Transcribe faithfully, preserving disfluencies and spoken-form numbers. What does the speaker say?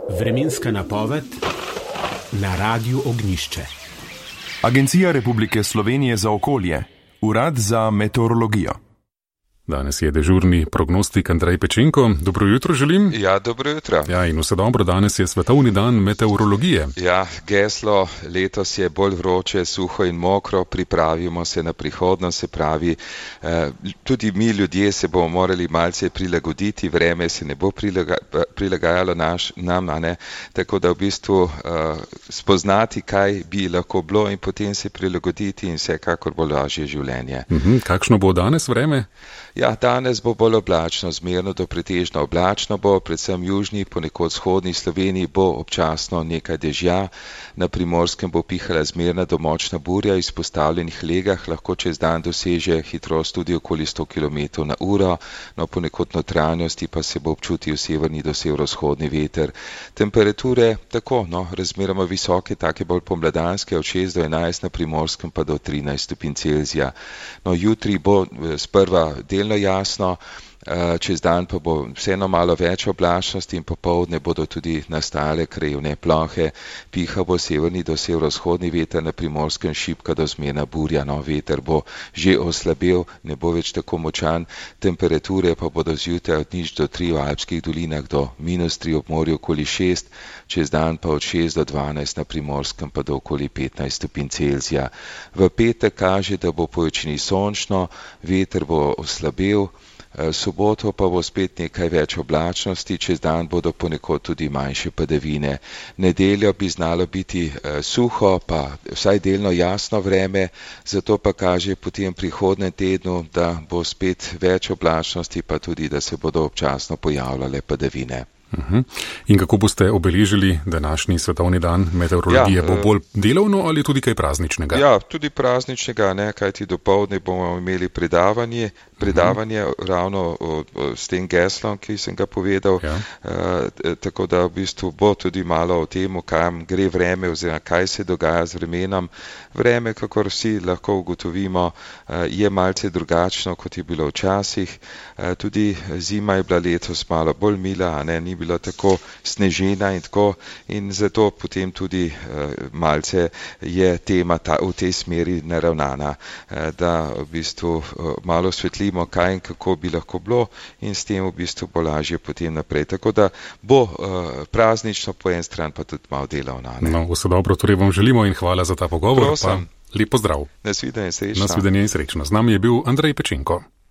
Vremenska napoved na Radiu Ognjišče. Agencija Republike Slovenije za okolje, Urad za meteorologijo. Danes je dežurni prognostik Andrej Pečenko. Dobro jutro želim. Ja, dobro jutro. Ja, in vse dobro, danes je svetovni dan meteorologije. Ja, geslo letos je bolj vroče, suho in mokro, pripravimo se na prihodnost, se pravi, eh, tudi mi ljudje se bomo morali malce prilagoditi, vreme se ne bo prilaga, prilagajalo naš, nam, a ne, tako da v bistvu eh, spoznati, kaj bi lahko bilo in potem se prilagoditi in vsekakor bo lažje življenje. Mhm, kakšno bo danes vreme? Ja, danes bo bolj oblačno, zmerno do pretežno oblačno bo, predvsem južni, ponekod vzhodni Sloveniji bo občasno nekaj dežja, na Primorskem bo pihala zmerna do močna burja, izpostavljenih legah lahko čez dan doseže hitrost tudi okoli sto kilometrov na uro, no ponekod notranjosti pa se bo občutil severni do severovzhodni veter. Temperature tako, no, razmeroma visoke, take bolj pomladanske, od šest do enajst na Primorskem pa do trinajst stopinj Celzija. No, jutri bo sprva delno jasno, čez dan pa bo vseeno malo več oblačnosti in popoldne bodo tudi nastale krajevne plohe, piha bo severni do severovzhodni veter, na Primorskem šibka do zmerna burja, no, veter bo že oslabel, ne bo več tako močan, temperature pa bodo zjutraj od nič do tri v alpskih dolinah do minus tri ob morju okoli šest, čez dan pa od šest do dvanajst na Primorskem pa do okoli petnajst stopinj Celzija. V petek kaže, da bo povečini sončno, veter bo oslabel, soboto pa bo spet nekaj več oblačnosti, čez dan bodo ponekod tudi manjše padavine. Nedeljo bi znalo biti eh, suho, pa vsaj delno jasno vreme, zato pa kaže potem prihodnjem tednu, da bo spet več oblačnosti, pa tudi, da se bodo občasno pojavljale padavine. Uh-huh. In kako boste obeležili današnji svetovni dan meteorologije? Ja, bo bolj delovno ali tudi kaj prazničnega? Ja, tudi prazničnega, ne, kajti dopoldne bomo imeli predavanje, predavanje uh-huh. ravno o, o, s tem geslom, ki sem ga povedal, ja. e, tako da v bistvu bo tudi malo o tem, kam gre vreme oziroma kaj se dogaja z vremenom. Vreme, kakor vsi lahko ugotovimo, je malce drugačno, kot je bilo včasih. Tudi zima je bila letos malo bolj mila, a ne, ni bilo tako snežena in tako, in zato potem tudi malce je tema ta, v tej smeri naravnana, da v bistvu malo svetlimo, kaj in kako bi lahko bilo, in s tem v bistvu bo lažje potem naprej. Tako da bo praznično po en stran, pa tudi malo delovna. No, vse dobro, torej vam želimo in hvala za ta pogovor. Pa lep pozdrav. Nasvidenje in srečno. Nasvidenje in srečno. Z nami je bil Andrej Pečenko.